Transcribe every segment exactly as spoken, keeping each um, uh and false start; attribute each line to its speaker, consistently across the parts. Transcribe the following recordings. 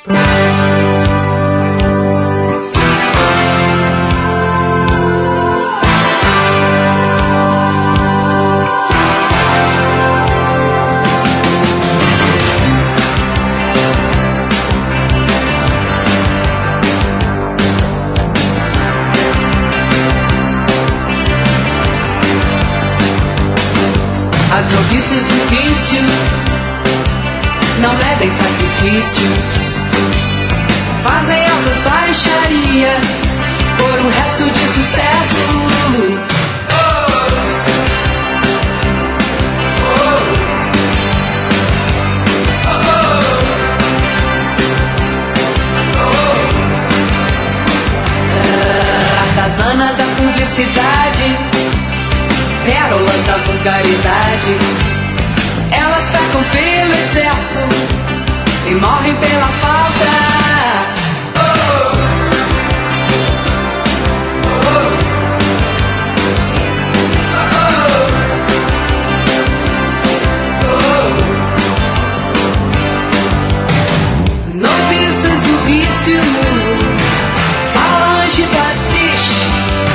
Speaker 1: As novices do vício não bebem sacrifícios, fazem altas baixarias por um resto de sucesso. Artesanas da publicidade, pérolas da vulgaridade, elas pecam pelo excesso e morrem pela falta. Oh! Oh! Oh! Oh! Noviças do vício, falas de pastiche,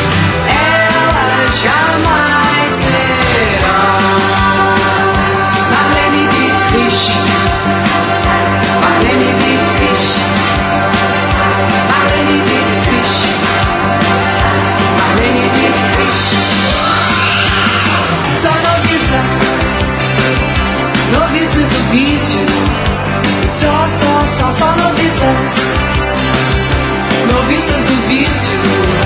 Speaker 1: elas jamais serão Marlene Dietrich, Marlene Dietrich, Marlene Dietrich, Marlene Dietrich. Só noviças, noviças do vício, só, só, só, só noviças, noviças do vício.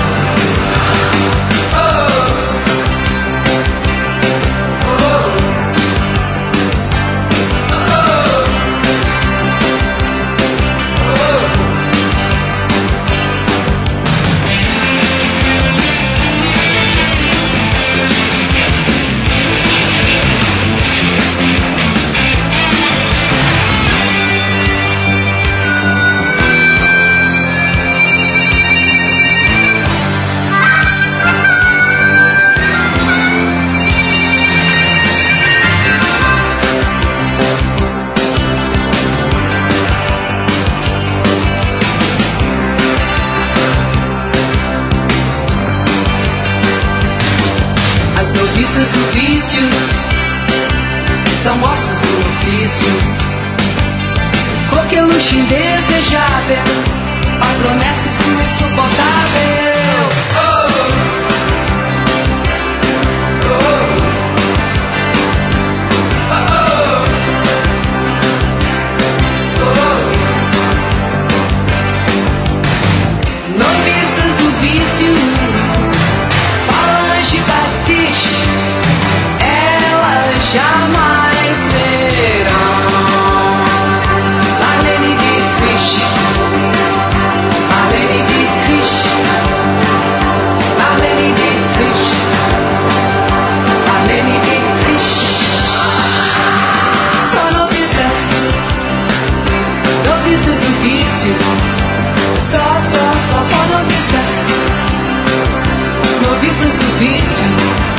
Speaker 1: As noviças do vício são ossos do ofício, coqueluche indesejável, patronesses do insuportável. Oh! Oh! Oh! Noviças do vício, falas de pastiche, elas jamais serão Marlene Dietrich, Marlene Dietrich, Marlene Dietrich, Marlene Dietrich. Só noviças, noviças do vício, só, só, só, só noviças, noviças do vício.